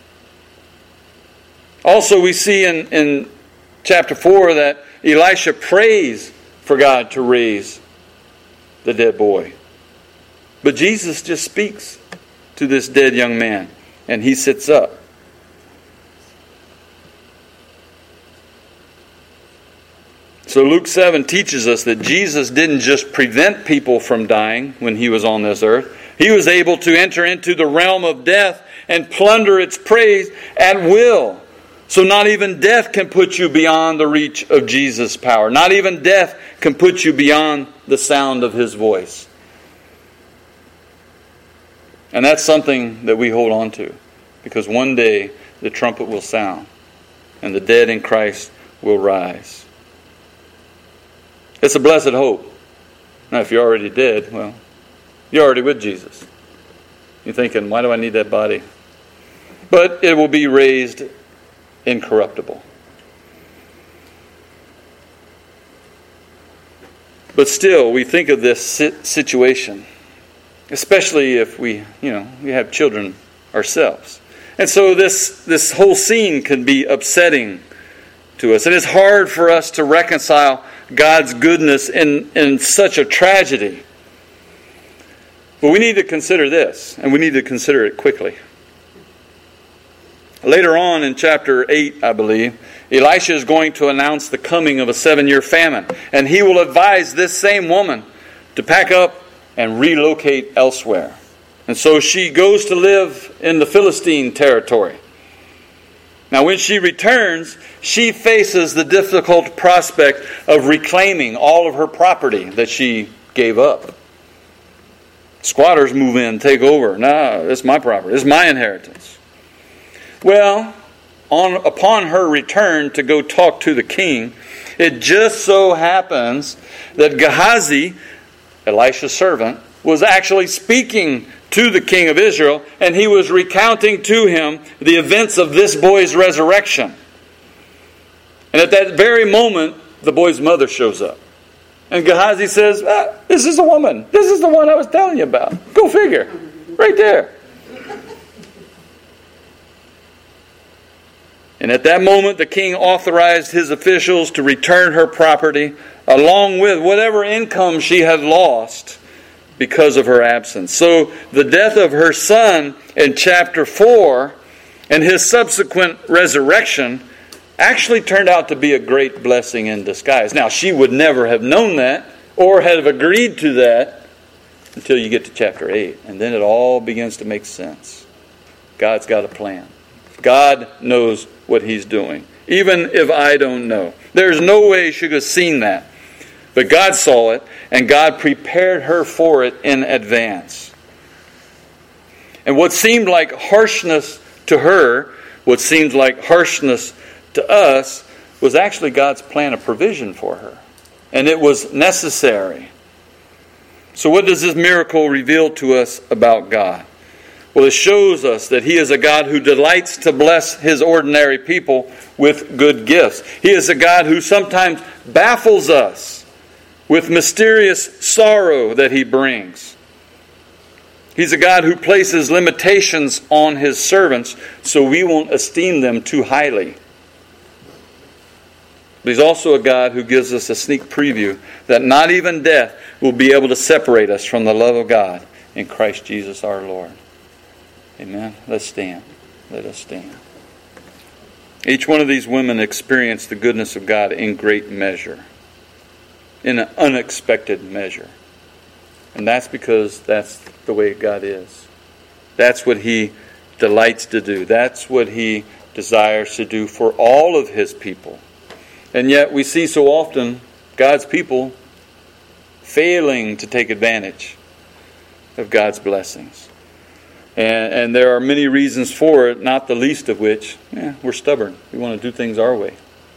Also, we see in chapter 4 that Elisha prays for God to raise the dead boy. But Jesus just speaks to this dead young man, and he sits up. So Luke 7 teaches us that Jesus didn't just prevent people from dying when he was on this earth. He was able to enter into the realm of death and plunder its prey at will. So not even death can put you beyond the reach of Jesus' power. Not even death can put you beyond the sound of his voice. And that's something that we hold on to, because one day the trumpet will sound and the dead in Christ will rise. It's a blessed hope. Now, if you're already dead, well, you're already with Jesus. You're thinking, why do I need that body? But it will be raised incorruptible. But still, we think of this situation, especially if we have children ourselves. And so this whole scene can be upsetting to us. And it's hard for us to reconcile God's goodness in such a tragedy. But we need to consider this, and we need to consider it quickly. Later on in chapter 8, I believe, Elisha is going to announce the coming of a 7-year famine. And he will advise this same woman to pack up and relocate elsewhere. And so she goes to live in the Philistine territory. Now when she returns, she faces the difficult prospect of reclaiming all of her property that she gave up. Squatters move in, take over. No, it's my property. It's my inheritance. Well, upon her return to go talk to the king, it just so happens that Gehazi, Elisha's servant, was actually speaking to the king of Israel, and he was recounting to him the events of this boy's resurrection. And at that very moment, the boy's mother shows up. And Gehazi says, this is the woman. This is the one I was telling you about. Go figure. Right there. And at that moment, the king authorized his officials to return her property, along with whatever income she had lost because of her absence. So the death of her son in chapter 4 and his subsequent resurrection actually turned out to be a great blessing in disguise. Now, she would never have known that or have agreed to that until you get to chapter 8. And then it all begins to make sense. God's got a plan. God knows what he's doing, even if I don't know. There's no way she could have seen that. But God saw it, and God prepared her for it in advance. And what seemed like harshness to her, what seemed like harshness to us, was actually God's plan of provision for her. And it was necessary. So what does this miracle reveal to us about God? Well, it shows us that he is a God who delights to bless his ordinary people with good gifts. He is a God who sometimes baffles us with mysterious sorrow that he brings. He's a God who places limitations on his servants so we won't esteem them too highly. But he's also a God who gives us a sneak preview that not even death will be able to separate us from the love of God in Christ Jesus our Lord. Amen. Let's stand. Let us stand. Each one of these women experienced the goodness of God in great measure. In an unexpected measure. And that's because that's the way God is. That's what he delights to do. That's what he desires to do for all of his people. And yet we see so often God's people failing to take advantage of God's blessings. And there are many reasons for it, not the least of which, we're stubborn. We want to do things our way.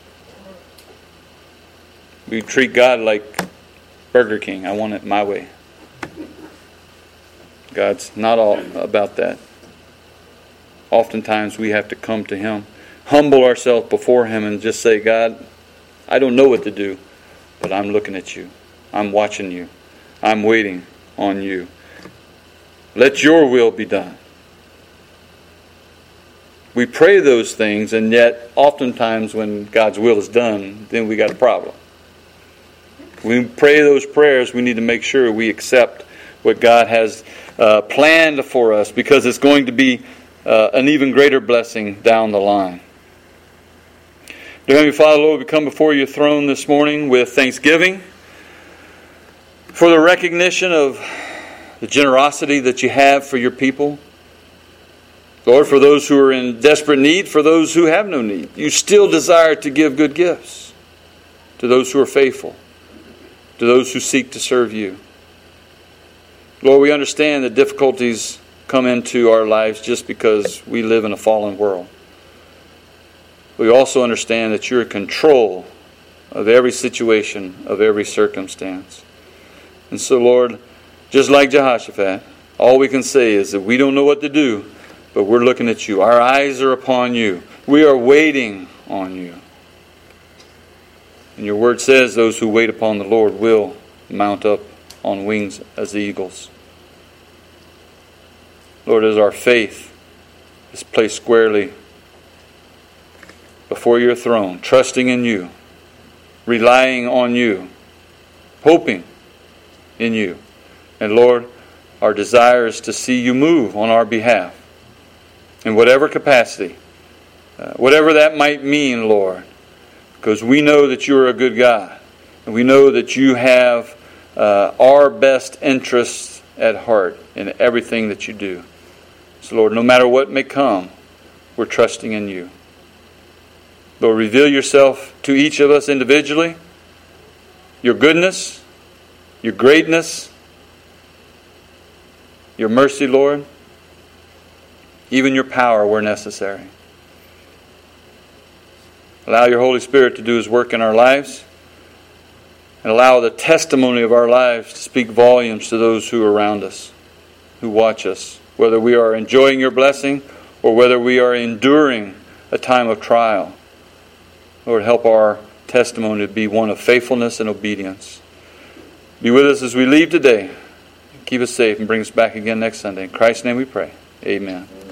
We treat God like Burger King. I want it my way. God's not all about that. Oftentimes we have to come to him, humble ourselves before him and just say, God, I don't know what to do, but I'm looking at you. I'm watching you. I'm waiting on you. Let your will be done. We pray those things, and yet oftentimes when God's will is done, then we got a problem. When we pray those prayers, we need to make sure we accept what God has planned for us, because it's going to be an even greater blessing down the line. Dear Heavenly Father, Lord, we come before your throne this morning with thanksgiving for the recognition of the generosity that you have for your people. Lord, for those who are in desperate need, for those who have no need, you still desire to give good gifts to those who are faithful, to those who seek to serve you. Lord, we understand that difficulties come into our lives just because we live in a fallen world. We also understand that you're in control of every situation, of every circumstance. And so, Lord, just like Jehoshaphat, all we can say is that we don't know what to do, but we're looking at you. Our eyes are upon you. We are waiting on you. And your word says those who wait upon the Lord will mount up on wings as eagles. Lord, as our faith is placed squarely before your throne, trusting in you, relying on you, hoping in you. And Lord, our desire is to see you move on our behalf in whatever capacity, whatever that might mean, Lord, because we know that you are a good God, and we know that you have our best interests at heart in everything that you do. So Lord, no matter what may come, we're trusting in you. Lord, reveal yourself to each of us individually, your goodness, your greatness, your mercy, Lord, even your power where necessary. Allow your Holy Spirit to do His work in our lives, and allow the testimony of our lives to speak volumes to those who are around us, who watch us, whether we are enjoying your blessing or whether we are enduring a time of trial. Lord, help our testimony to be one of faithfulness and obedience. Be with us as we leave today. Keep us safe and bring us back again next Sunday. In Christ's name we pray. Amen.